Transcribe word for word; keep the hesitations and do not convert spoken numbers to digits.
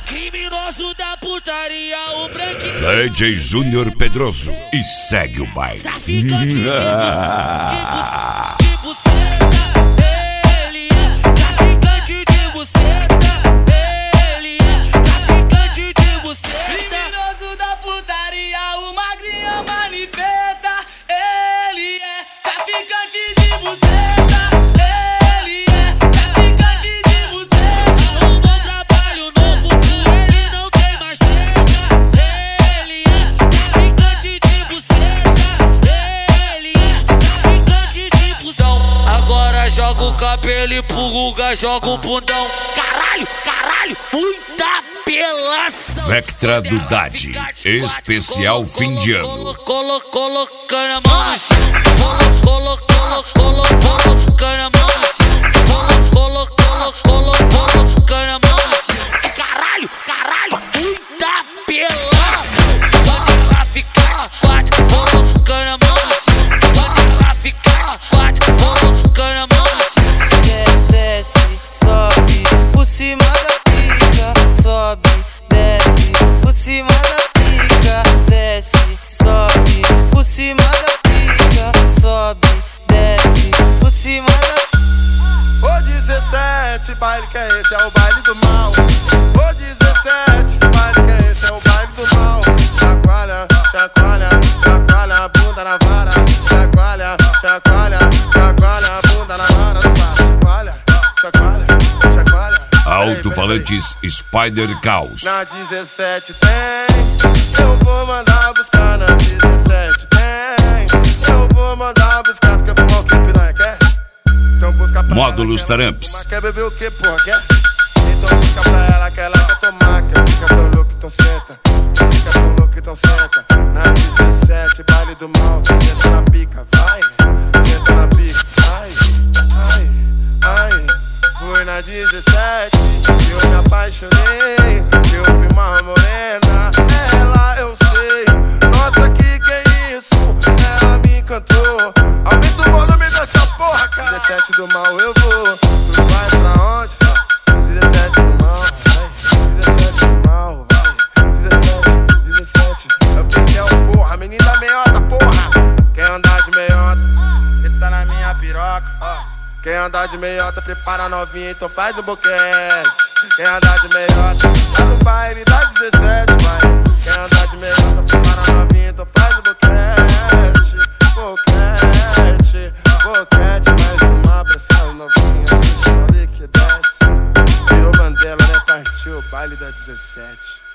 Criminoso da putaria, o branquinho. D J Júnior Pedroso e segue o baile. Traficante de buceta, de buceta, ele é. Traficante de buceta, ele é. Traficante de buceta. Criminoso da putaria, o magrinho manifesta, ele é. Traficante de buceta, ele é. Traficante de buceta. Um bom trabalho novo, ele não tem mais treta, ele é. Traficante de buceta, ele é. Traficante de buceta. Agora joga o cabelo e pro Guga joga o bundão. Caralho, caralho, muita apelação. Vectra do Dade, especial fim de ano. Colocando a mão no chão, colocando a mão no chão, colocando a mão no chão. Caralho, caralho, muita apelação. Quando ela ficar de quatro, colocando a mão no chão. Quando ela ficar de quatro, colocando a mão no chão. Desce, sobe, por cima da pica, sobe, desce, por cima da pica, desce, sobe, por cima da pica, sobe, desce, por cima da. Ô dezessete, baile que é esse? É o baile do mal. Ô dezessete, que baile que é esse? É o baile do mal. Chacoalha, chacoalha, chacoalha a bunda na vara. Chacoalha, chacoalha, chacoalha a bunda na vara. Chacoalha, chacoalha, chacoalha. Alto-falantes Spider Caos. Na dezessete tem, eu vou mandar buscar. Na dezessete tem, eu vou mandar buscar. Tu quer fumar o que, piranha? Quer? Então busca pra Módulos ela, Taramps. Mas quer beber o que, porra? Quer? Então busca pra ela que ela quer tomar. Quer fica tão louco, então senta. Fica tão louco, então senta. Na dezessete, baile do mal. Senta na pica, vai. Senta na pica, ai, ai, ai. Fui na dezessete, eu me apaixonei. Eu vi uma morena, ela eu sei. Nossa, que que é isso? Ela me encantou. Aumenta o volume dessa porra, cara. dezessete do mal eu vou. Tu vai pra onde? dezessete do mal, vai. dezessete do mal, vai. dezessete, dezessete. É o que que é o porra? Menina meiota, porra. Quer andar de meiota? Que tá na minha piroca, ó. Quem andar de meiota, prepara a novinha, então faz o boquete. Quem andar de meiota, tá no baile da dezessete, vai. Quem andar de meiota, prepara a novinha, então faz o boquete. Boquete, boquete, mais uma pra essa novinha. Deixa eu ver que desce. Virou Mandela, né? Partiu o baile da dezessete.